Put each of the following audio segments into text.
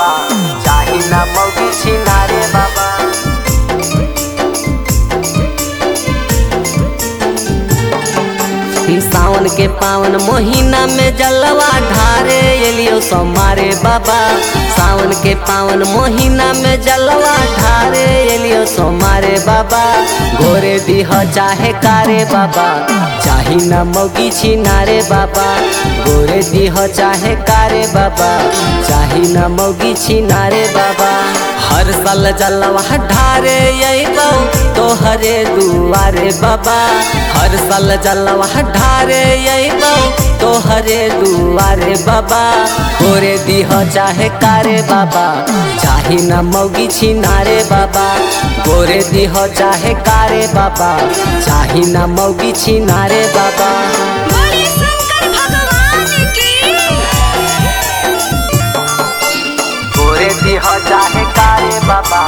बाबा, चाही ना मौगी छिनारे बाबा। सावन के पावन महीना में जलवा ढारे एलियो सोमारे बाबा। सावन के पावन महीना में जलवा ढारे एलियो सोमारे बाबा। गोरे दीह चाहे कारे बाबा, चाही ना मौगी छिनारे बाबा। गोरे दीह चाहे कारे बाबा, चाही ना मौगी छिनारे बाबा। हर साल जलवा ढारे अइबौ तोहरे दुआरे बाबा। हर साल जलवा ढारे अइबौ तोहरे दुआरे बाबा। गोरे दीह चाहे कारे बाबा, चाही ना मौगी छिनारे बाबा। गोरे दीह चाहे कारे बाबा, चाही ना मौगी छिनारे बाबा। बोले शंकर भगवान की। गोरे दीह चाहे कारे बाबा,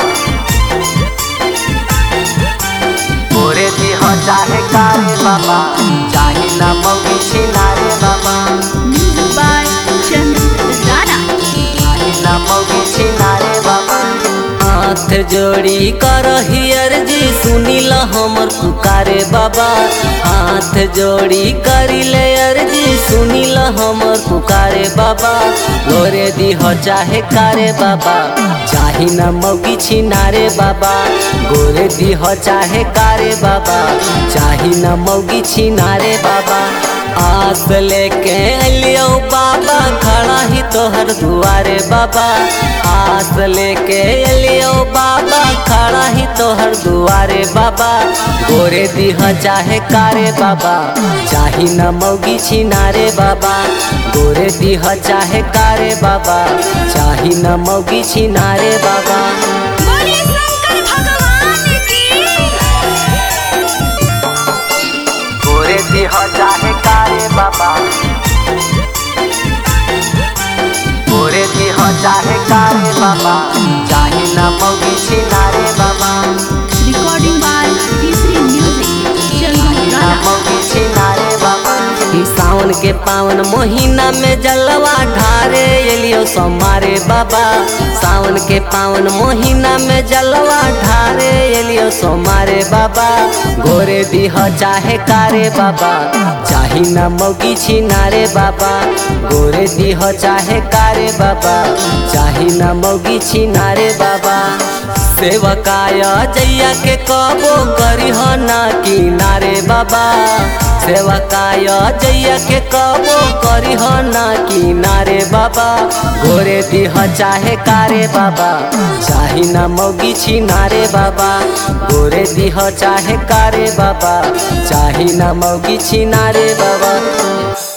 गोरे दीह चाहे कारे बाबा, चाही ना मौगी छिनारे बाबा। Music by Chandru Rana। चाही ना मौगी छिनारे बाबा। हाथ जोड़ी करही अर्जी सुनिल हमर पुकारे बाबा। हाथ जोड़ी करिले अर्जी सुनिल हमर पुकारे बाबा। गोरे दीह चाहे कारे बाबा, चाही ना मौगी छिनारे बाबा। गोरे दीह चाहे कारे बाबा, चाही ना मौगी छिनारे बाबा। आस लेके अलियो बाबा, खड़ा ही तोहर दुआरे बाबा। आस लेके अलियो बाबा, खड़ा ही तोहर दुआरे बाबा। गोरे दीह चाहे कारे बाबा, चाही ना मौगी छिनारे बाबा। गोरे दीह चाहे कारे बाबा, चाही ना मौगी छिनारे बाबा। बोले शंकर भगवान की। गोरे दीह चाहे कारे बाबा, गोरे दीह चाहे कारे बाबा, चाही ना मौगी छिनारे बाबा। Recording by T3 Music, Chandru ना Rana। मौगी छिनारे बाबा। सावन के पावन महीना में जलवा ढारे एलियो सोमारे बाबा। सावन के पावन महीना में जलवा ढारे एलियो सोमारे बाबा। गोरे दीह चाहे कारे बाबा, चाही ना मौगी छिनारे बाबा। गोरे दीह चाहे कारे बाबा, चाही ना मौगी छिनारे बाबा। सेवकाय जैया के कबो करिह ना किनारे बाबा। सेवकाय जैया के कबो करिह ना किनारे बाबा। गोरे दीह चाहे कारे बाबा, चाही ना मौगी छिनारे बाबा। गोरे दीह चाहे कारे बाबा, चाही ना मौगी छिनारे बाबा।